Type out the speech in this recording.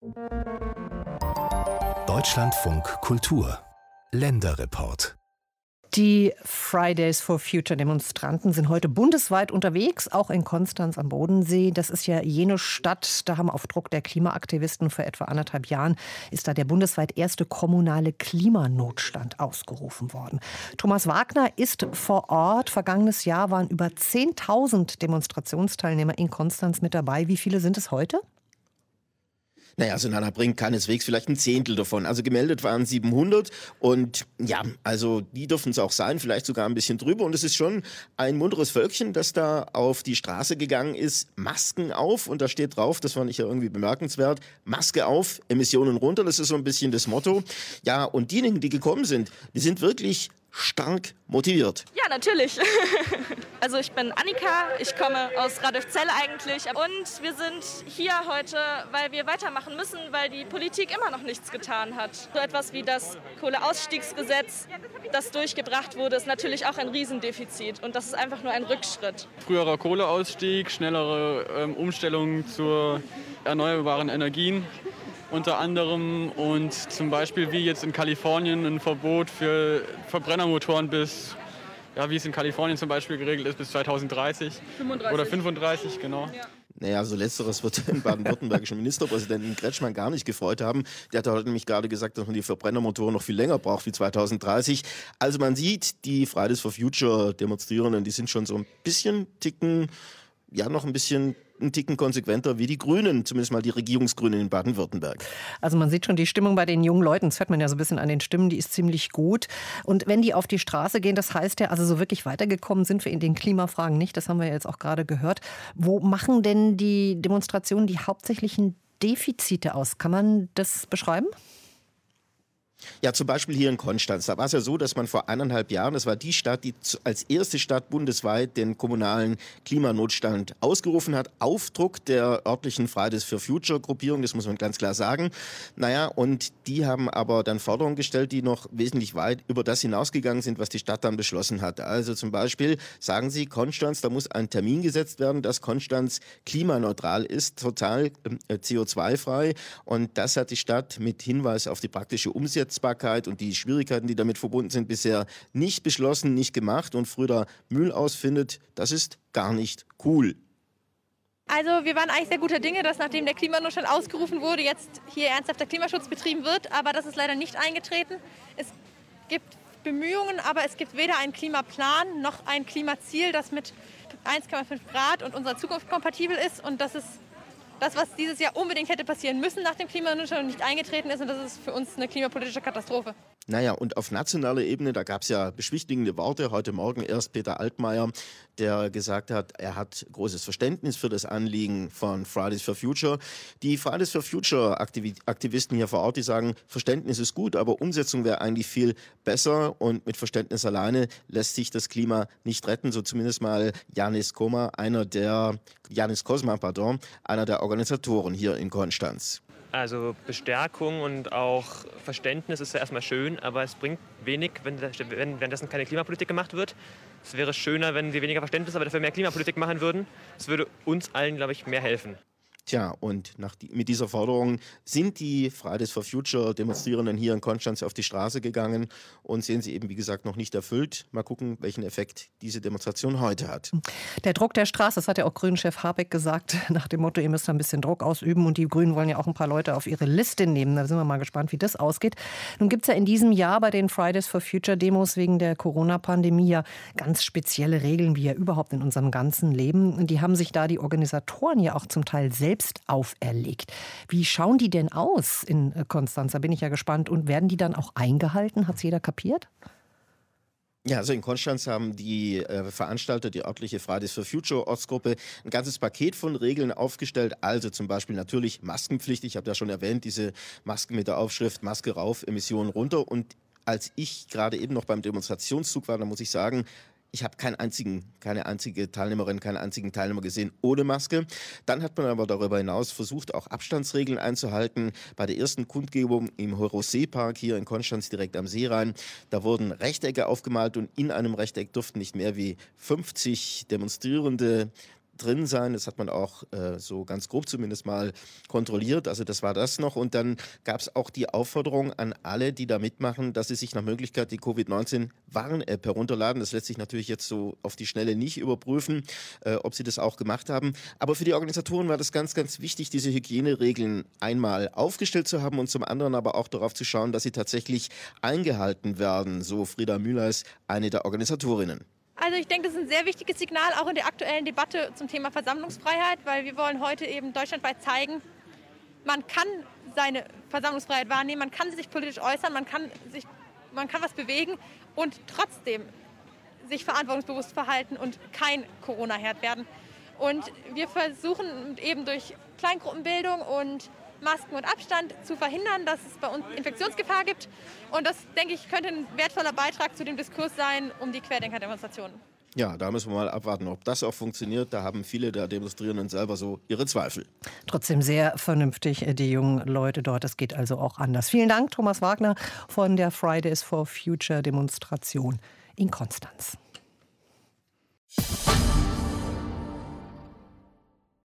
Deutschlandfunk Kultur Länderreport. Die Fridays for Future Demonstranten sind heute bundesweit unterwegs, auch in Konstanz am Bodensee. Das ist ja jene Stadt, da haben auf Druck der Klimaaktivisten vor etwa 1,5 Jahren ist da der bundesweit erste kommunale Klimanotstand ausgerufen worden. Thomas Wagner ist vor Ort. Vergangenes Jahr waren über 10.000 Demonstrationsteilnehmer in Konstanz mit dabei. Wie viele sind es heute? Naja, also Nana bringt keineswegs vielleicht ein Zehntel davon. Also gemeldet waren 700 und ja, also die dürfen es auch sein, vielleicht sogar ein bisschen drüber. Und es ist schon ein munteres Völkchen, das da auf die Straße gegangen ist. Masken auf und da steht drauf, das fand ich ja irgendwie bemerkenswert, Maske auf, Emissionen runter, das ist so ein bisschen das Motto. Ja, und diejenigen, die gekommen sind, die sind wirklich stark motiviert. Ja, natürlich. Also ich bin Annika, ich komme aus Radolfzell eigentlich und wir sind hier heute, weil wir weitermachen müssen, weil die Politik immer noch nichts getan hat. So etwas wie das Kohleausstiegsgesetz, das durchgebracht wurde, ist natürlich auch ein Riesendefizit und das ist einfach nur ein Rückschritt. Früherer Kohleausstieg, schnellere Umstellung zu erneuerbaren Energien. Unter anderem und zum Beispiel wie jetzt in Kalifornien ein Verbot für Verbrennermotoren bis, ja, wie es in Kalifornien zum Beispiel geregelt ist, bis 2030 oder 35, genau. Ja. Naja, so letzteres wird den baden-württembergischen Ministerpräsidenten Kretschmann gar nicht gefreut haben. Der hat heute nämlich gerade gesagt, dass man die Verbrennermotoren noch viel länger braucht wie 2030. Also man sieht, die Fridays for Future Demonstrierenden, die sind schon so ein bisschen noch ein Ticken konsequenter wie die Grünen, zumindest mal die Regierungsgrünen in Baden-Württemberg. Also man sieht schon die Stimmung bei den jungen Leuten, das hört man ja so ein bisschen an den Stimmen, die ist ziemlich gut. Und wenn die auf die Straße gehen, das heißt ja, also so wirklich weitergekommen sind wir in den Klimafragen nicht, das haben wir ja jetzt auch gerade gehört. Wo machen denn die Demonstrationen die hauptsächlichen Defizite aus? Kann man das beschreiben? Ja, zum Beispiel hier in Konstanz. Da war es ja so, dass man vor 1,5 Jahren, das war die Stadt, die als erste Stadt bundesweit den kommunalen Klimanotstand ausgerufen hat, auf Druck der örtlichen Fridays for Future Gruppierung, das muss man ganz klar sagen. Naja, und die haben aber dann Forderungen gestellt, die noch wesentlich weit über das hinausgegangen sind, was die Stadt dann beschlossen hat. Also zum Beispiel sagen sie, Konstanz, da muss ein Termin gesetzt werden, dass Konstanz klimaneutral ist, total CO2-frei. Und das hat die Stadt mit Hinweis auf die praktische Umsetzung und die Schwierigkeiten, die damit verbunden sind, bisher nicht beschlossen, nicht gemacht. Und Früder Mühlaus findet, das ist gar nicht cool. Also wir waren eigentlich sehr guter Dinge, dass nachdem der Klimanotstand ausgerufen wurde, jetzt hier ernsthafter Klimaschutz betrieben wird. Aber das ist leider nicht eingetreten. Es gibt Bemühungen, aber es gibt weder einen Klimaplan noch ein Klimaziel, das mit 1,5 Grad und unserer Zukunft kompatibel ist. Und das ist das, was dieses Jahr unbedingt hätte passieren müssen nach dem Klimanotstand und nicht eingetreten ist. Und das ist für uns eine klimapolitische Katastrophe. Naja, und auf nationaler Ebene, da gab es ja beschwichtigende Worte. Heute Morgen erst Peter Altmaier, der gesagt hat, er hat großes Verständnis für das Anliegen von Fridays for Future. Die Fridays for Future Aktivisten hier vor Ort, die sagen, Verständnis ist gut, aber Umsetzung wäre eigentlich viel besser. Und mit Verständnis alleine lässt sich das Klima nicht retten. So zumindest mal Janis Kosma, einer der Organisatoren hier in Konstanz. Also Bestärkung und auch Verständnis ist ja erstmal schön, aber es bringt wenig, wenn währenddessen keine Klimapolitik gemacht wird. Es wäre schöner, wenn wir weniger Verständnis, aber dafür mehr Klimapolitik machen würden. Es würde uns allen, glaube ich, mehr helfen. Tja, und mit dieser Forderung sind die Fridays for Future Demonstrierenden hier in Konstanz auf die Straße gegangen und sehen sie eben, wie gesagt, noch nicht erfüllt. Mal gucken, welchen Effekt diese Demonstration heute hat. Der Druck der Straße, das hat ja auch Grünen-Chef Habeck gesagt, nach dem Motto, ihr müsst ein bisschen Druck ausüben. Und die Grünen wollen ja auch ein paar Leute auf ihre Liste nehmen. Da sind wir mal gespannt, wie das ausgeht. Nun gibt es ja in diesem Jahr bei den Fridays for Future Demos wegen der Corona-Pandemie ja ganz spezielle Regeln, wie ja überhaupt in unserem ganzen Leben. Und die haben sich da die Organisatoren ja auch zum Teil selbst auferlegt. Wie schauen die denn aus in Konstanz? Da bin ich ja gespannt. Und werden die dann auch eingehalten? Hat es jeder kapiert? Ja, also in Konstanz haben die Veranstalter, die örtliche Fridays for Future Ortsgruppe, ein ganzes Paket von Regeln aufgestellt. Also zum Beispiel natürlich Maskenpflicht. Ich habe ja schon erwähnt, diese Masken mit der Aufschrift Maske rauf, Emissionen runter. Und als ich gerade eben noch beim Demonstrationszug war, da muss ich sagen, ich habe keine einzige Teilnehmerin, keinen einzigen Teilnehmer gesehen ohne Maske. Dann hat man aber darüber hinaus versucht, auch Abstandsregeln einzuhalten. Bei der ersten Kundgebung im Horosee-Park hier in Konstanz direkt am Seerhein, da wurden Rechtecke aufgemalt und in einem Rechteck durften nicht mehr wie 50 Demonstrierende drin sein. Das hat man auch so ganz grob zumindest mal kontrolliert. Also das war das noch. Und dann gab es auch die Aufforderung an alle, die da mitmachen, dass sie sich nach Möglichkeit die Covid-19-Warn-App herunterladen. Das lässt sich natürlich jetzt so auf die Schnelle nicht überprüfen, ob sie das auch gemacht haben. Aber für die Organisatoren war das ganz, ganz wichtig, diese Hygieneregeln einmal aufgestellt zu haben und zum anderen aber auch darauf zu schauen, dass sie tatsächlich eingehalten werden. So Frieda Mühlers, eine der Organisatorinnen. Also ich denke, das ist ein sehr wichtiges Signal, auch in der aktuellen Debatte zum Thema Versammlungsfreiheit, weil wir wollen heute eben deutschlandweit zeigen, man kann seine Versammlungsfreiheit wahrnehmen, man kann sich politisch äußern, man kann was bewegen und trotzdem sich verantwortungsbewusst verhalten und kein Corona-Herd werden. Und wir versuchen eben durch Kleingruppenbildung und Masken und Abstand zu verhindern, dass es bei uns Infektionsgefahr gibt. Und das, denke ich, könnte ein wertvoller Beitrag zu dem Diskurs sein um die Querdenker-Demonstrationen. Ja, da müssen wir mal abwarten, ob das auch funktioniert. Da haben viele der Demonstrierenden selber so ihre Zweifel. Trotzdem sehr vernünftig, die jungen Leute dort. Es geht also auch anders. Vielen Dank, Thomas Wagner von der Fridays for Future Demonstration in Konstanz.